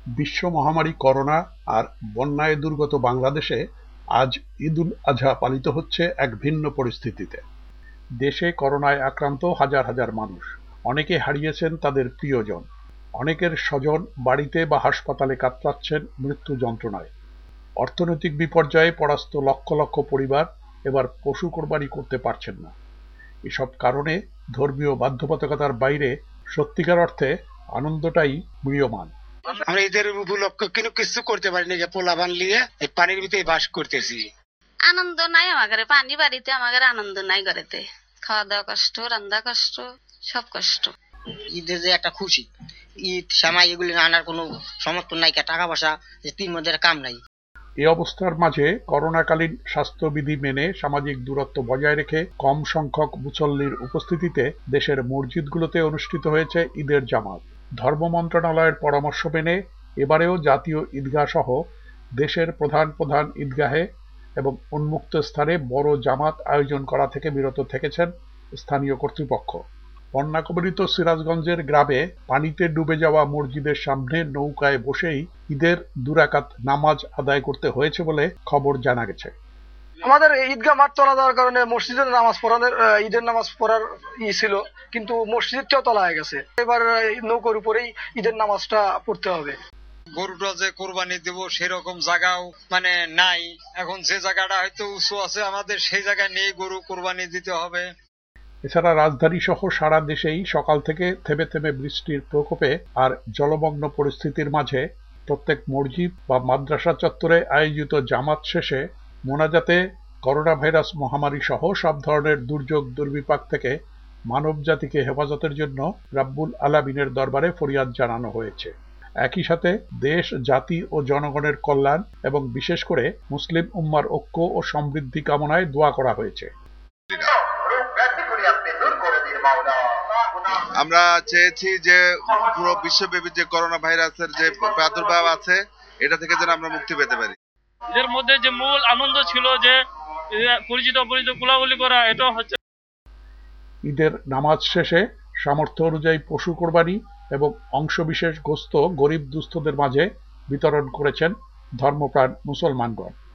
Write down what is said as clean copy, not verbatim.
বিশ্ব মহামারী করোনা আর বন্যায় দুর্গত বাংলাদেশে আজ ঈদ উল আজহা পালিত হচ্ছে এক ভিন্ন পরিস্থিতিতে। দেশে করোনায় আক্রান্ত হাজার হাজার মানুষ, অনেকে হারিয়েছেন তাদের প্রিয়জন, অনেকের স্বজন বাড়িতে বা হাসপাতালে কাতরাচ্ছেন মৃত্যু যন্ত্রণায়। অর্থনৈতিক বিপর্যয়ে পরাস্ত লক্ষ লক্ষ পরিবার এবার পশু কোরবানি করতে পারছেন না। এসব কারণে ধর্মীয় বাধ্যবাধকতার বাইরে সত্যিকার অর্থে আনন্দটাই ম্রিয়মাণ। আমরা ঈদের উপলক্ষে কিন্তু কিছু করতে পারিনি, যে পোলা বানলিয়ে এই পানির ভিতরে বাস করতেছি। আনন্দ নাই আমাদের, পানি বাড়িতে আমাদের আনন্দ নাই, ঘরেতে খাওয়া দাওয়া কষ্ট, রান্না কষ্ট, সব কষ্ট। ঈদের যে একটা খুশি, ঈদ সামাই এগুলি আনার কোনো সমর্থন নাই, টাকা পয়সা যে তিন মধ্যে কাম নাই। এ অবস্থার মাঝে করোনাকালীন স্বাস্থ্যবিধি মেনে সামাজিক দূরত্ব বজায় রেখে কম সংখ্যক মুসল্লির উপস্থিতিতে দেশের মসজিদগুলোতে অনুষ্ঠিত হয়েছে ঈদের জামাত। ধর্ম মন্ত্রণালয়ের পরামর্শ মেনে এবারেও জাতীয় ঈদগাহ সহ দেশের প্রধান প্রধান ঈদগাহে এবং উন্মুক্ত স্থানে বড় জামাত আয়োজন করা থেকে বিরত থেকেছেন স্থানীয় কর্তৃপক্ষ। বন্যা কবলিত সিরাজগঞ্জের গ্রামে পানিতে ডুবে যাওয়া মসজিদের সামনে নৌকায় বসেই ঈদের 2 রাকাত নামাজ আদায় করতে হয়েছে বলে খবর জানা গেছে। আমাদের ঈদগাহ মাঠ তোলা দেওয়ার কারণে মসজিদের নামাজ পড়ানোর ঈদের নামাজ পড়ার ছিল, কিন্তু মসজিদটাও তোলা হয়ে গেছে। এবার নৌকার উপরেই ঈদের নামাজটা পড়তে হবে। গরুটা যে কোরবানি দেব সেরকম জায়গাও নাই। এখন যে জায়গাটা হয়তো উঁচু আছে আমাদের, সেই জায়গায় নিয়ে গরু কোরবানি দিতে হবে। এছাড়া রাজধানী সহ সারা দেশেই সকাল থেকে থেমে থেমে বৃষ্টির প্রকোপে আর জলমগ্ন পরিস্থিতির মাঝে প্রত্যেক মসজিদ বা মাদ্রাসা চত্বরে আয়োজিত জামাত শেষে মোনাজাতে করোনা ভাইরাস মহামারী সহ সব ধরনের দুর্যোগ দুর্বিপাক থেকে মানব জাতিকে হেফাজতের জন্য রাব্বুল আলামিনের দরবারে ফরিয়াদ জানানো হয়েছে। একই সাথে দেশ, জাতি ও জনগণের কল্যাণ এবং বিশেষ করে মুসলিম উম্মার ঐক্য ও সমৃদ্ধি কামনায় দোয়া করা হয়েছে। আমরা চেয়েছি যে পুরো বিশ্বব্যাপী যে করোনা ভাইরাসের যে প্রাদুর্ভাব আছে, এটা থেকে যেন আমরা মুক্তি পেতে পারি। এর মধ্যে যে মূল আনন্দ ছিল যে পরিচিত অপরিচিত কোলাগুলি করা, এটা হচ্ছে। ঈদের নামাজ শেষে সামর্থ্য অনুযায়ী পশু কোরবানি এবং অংশবিশেষ গোশত গরিব দুস্থদের মাঝে বিতরণ করেছেন ধর্মপ্রাণ মুসলমানগণ।